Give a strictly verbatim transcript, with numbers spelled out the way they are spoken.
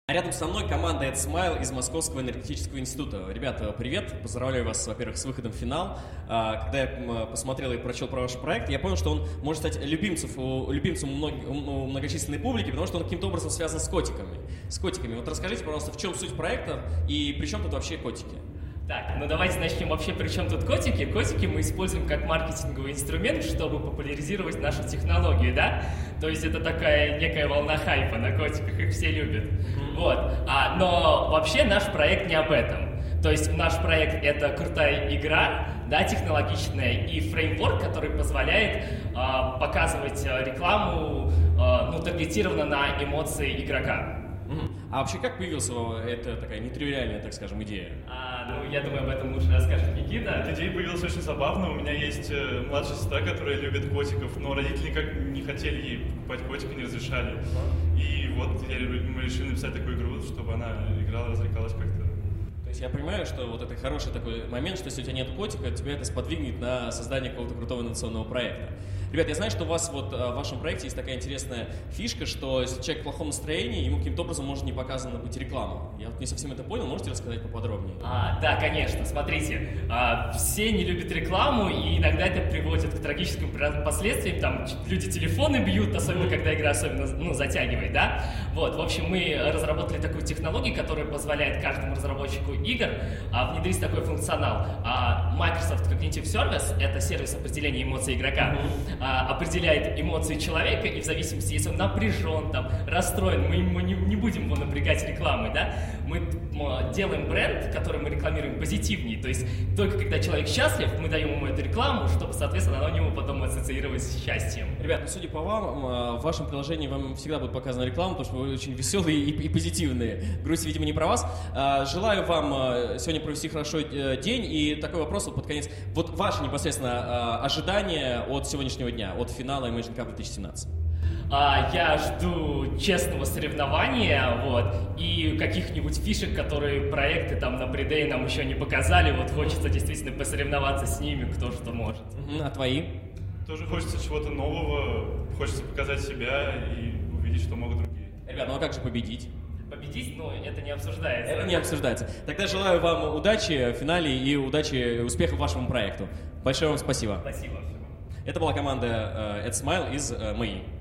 А рядом со мной команда AdSmile из Московского энергетического института. Ребята, привет! Поздравляю вас, во-первых, с выходом в финал. Когда я посмотрел и прочел про ваш проект, я понял, что он может стать любимцем у, любимцем у, мног, у многочисленной публики, потому что он каким-то образом связан с котиками. С котиками. Вот расскажите, пожалуйста, в чем суть проекта и при чем тут вообще котики? Так, ну давайте начнем вообще, при чем тут котики. Котики мы используем как маркетинговый инструмент, чтобы популяризировать нашу технологию, да? То есть это такая некая волна хайпа на котиках, их все любят. Mm-hmm. Вот. А, но вообще наш проект не об этом. То есть наш проект — это крутая игра, да, технологичная, и фреймворк, который позволяет а, показывать рекламу, а, ну, таргетированно на эмоции игрока. Mm-hmm. А вообще как появилась эта такая нетривиальная, так скажем, идея? А, ну, я думаю, об этом лучше расскажет Никита. Эта идея появилась очень забавно. У меня есть э, младшая сестра, которая любит котиков, но родители никак не хотели ей покупать котика, не разрешали. Uh-huh. И вот я, мы решили написать такую игру, чтобы она играла, развлекалась как-то. То есть я понимаю, что вот это хороший такой момент, что если у тебя нет котика, тебя это сподвигнет на создание какого-то крутого инновационного проекта. Ребят, я знаю, что у вас вот в вашем проекте есть такая интересная фишка, что если человек в плохом настроении, ему каким-то образом может не показана быть реклама. Я вот не совсем это понял, можете рассказать поподробнее? А, да, конечно. Смотрите, а, все не любят рекламу, и иногда это приводит к трагическим последствиям. Там люди телефоны бьют, особенно когда игра особенно ну, затягивает, да? Вот, в общем, мы разработали такую технологию, которая позволяет каждому разработчику игр а, внедрить такой функционал. А, Microsoft Cognitive Service — это сервис определения эмоций игрока. Mm-hmm. определяет эмоции человека, и в зависимости, если он напряжен, там, расстроен, мы ему не, не будем его напрягать рекламой, да? Мы, мы делаем бренд, который мы рекламируем позитивнее, то есть только когда человек счастлив, мы даем ему эту рекламу, чтобы, соответственно, она у него потом ассоциировалась с счастьем. Ребят, ну, судя по вам, в вашем приложении вам всегда будет показана реклама, потому что вы очень веселые и, и позитивные. Грусть, видимо, не про вас. Желаю вам сегодня провести хорошо день, и такой вопрос вот под конец. Вот ваши непосредственно ожидания от сегодняшнего дня, от финала Imagine Cup две тысячи семнадцать? А, я жду честного соревнования, вот, и каких-нибудь фишек, которые проекты там на Придей нам еще не показали. Вот хочется действительно посоревноваться с ними, кто что может. А твои? Тоже хочется чего-то нового, хочется показать себя и увидеть, что могут другие. Ребят, ну а как же победить? Победить, но это не обсуждается. Это не обсуждается. Тогда желаю вам удачи в финале и удачи и успехов вашему проекту. Большое вам спасибо. Спасибо. Это была команда AdSmile из МАИ.